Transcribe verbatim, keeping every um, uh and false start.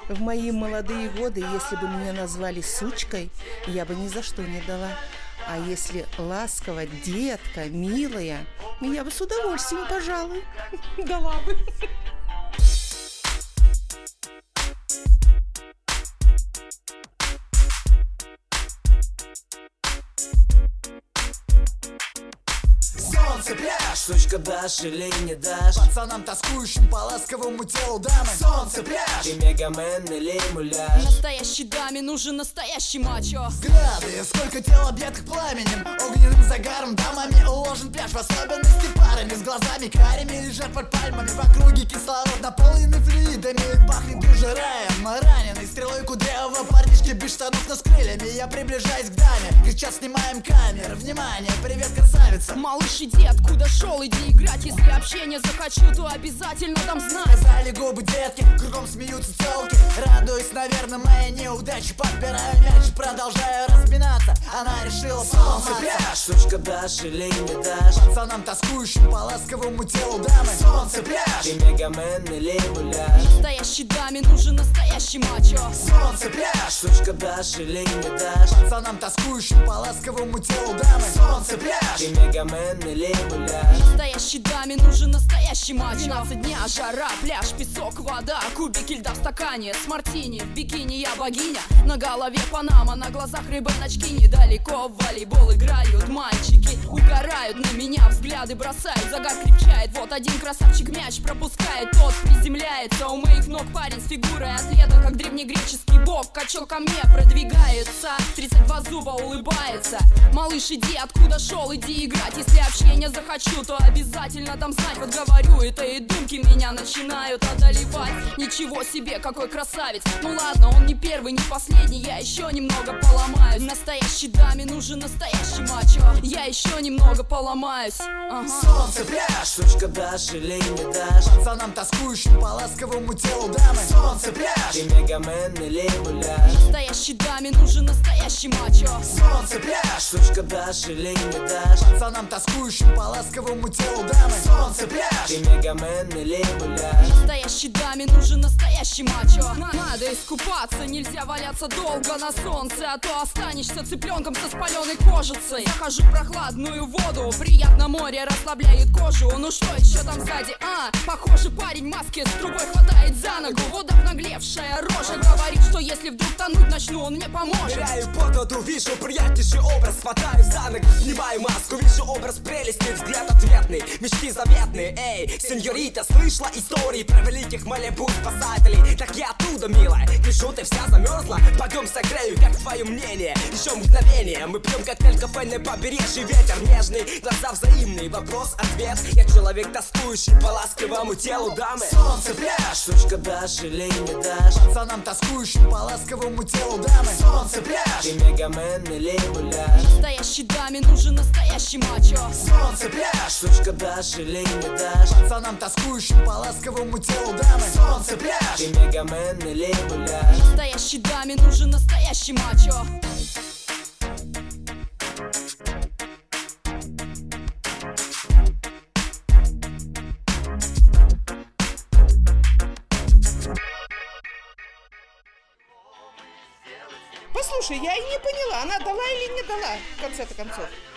В мои молодые годы, если бы меня назвали сучкой, я бы ни за что не дала. А если ласково, детка, милая, я бы с удовольствием, пожалуй, дала бы. Солнце, пляж, сучка, дашь или не дашь пацанам, тоскующим по ласковому телу дамы. Солнце, пляж, ты мегамен или муляж. Настоящей даме нужен настоящий мачо. взгляды, сколько тел объятых пламенем, огненным загаром дамами уложен пляж. В особенности парами с глазами карими лежат под пальмами. В округе кислород наполненный флюидами, пахнет уже раем. Раненый стрелой кудрявого парнишки без штанов, но с крыльями. Я приближаюсь к даме, кричат: снимаем камеры. Внимание, привет, красавица. Малыш, иди, откуда шел, иди играть. Если общение захочу, то обязательно дам знать. Сказали губы детки, кругом смеются телки. Радуюсь, наверное, моей неудаче. Подбираю мяч, продолжаю разминаться. Она решила солнце, пляж, сучка, дашь или не дашь пацанам, тоскующим по ласковому телу дамы. Солнце, пляж, ты мегамен или муляж. Настоящей даме нужен настоящий мачо. Солнце, пляж, сучка, дашь или не дашь пацанам, тоскующим по ласковому телу дамы. Солнце, пляж, ты мегамен или муляж. Настоящей даме нужен настоящий мачо. двенадцать дня, жара, пляж, песок, вода, кубики льда в стакане с мартини. В бикини я богиня, на голове панама, на глазах рыбоночки. Недалеко в волейбол играют мальчики, угорают на меня, взгляды бросают, загар крепчает. Вот один красавчик мяч пропускает, тот приземляется. У моих ног парень с фигурой атлета, как древнегреческий бог. Качок ко мне продвигается, тридцать два зуба улыбается. Малыш, иди, откуда шел, иди играть. Если общение захочу, то обязательно дам знать. Вот говорю это, и думки меня начинают одолевать. Ничего себе, какой красавец. Ну ладно, он не первый, не последний, я еще немного поломаюсь. Настоящей даме нужен настоящий мачо. Я еще немного поломаюсь. Ага. Солнце, пляж, сучка, дашь или не дашь пацанам, тоскующим по ласковому телу дамы. Солнце, пляж, ты мегамен или муляж. Настоящей даме нужен настоящий мачо. Солнце, пляж, сучка, дашь или не дашь пацанам, тоскующим по ласковому телу дамы. Солнце, пляж, ты мегамен или муляж. Настоящей даме нужен настоящий мачо. Надо искупаться, нельзя валяться долго на солнце, а то останешься цыпленком со спаленной кожицей. Захожу в прохладную воду, приятно море расслабляет кожу. Ну что еще там сзади? А, похоже, парень в маске с трубой хватает за ногу. Вот обнаглевшая рожа говорит, что если вдруг тонуть начну, он мне поможет. Ныряю под воду, вижу приятнейший образ, хватаю за ногу, снимаю маску, вижу образ прелести, взгляд ответный, мечты заветные. Эй, сеньорита, слышала истории про великих Малибу спасателей? Так я оттуда, милая, вижу, ты вся замерзла. Пойдем согрею, как твое мнение? Еще мгновение, мы пьем коктейль, кафе на побережье. Ветер нежный, глаза взаимные, вопрос-ответ. Я человек, тоскующий по ласковому телу дамы. Солнце, пляж, сучка, дашь или не дашь пацанам, тоскующим по ласковому телу дамы. Солнце, пляж, ты мегамен или муляж. Настоящей даме нужен настоящий мачо. Солнце, пляж, сучка, дашь или не дашь пацанам, тоскующим по ласковому телу дамы. Солнце, пляж, ты мегамен или муляж. Настоящей даме нужен настоящий мачо. Послушай, я и не поняла, она дала или не дала, в конце-то концов.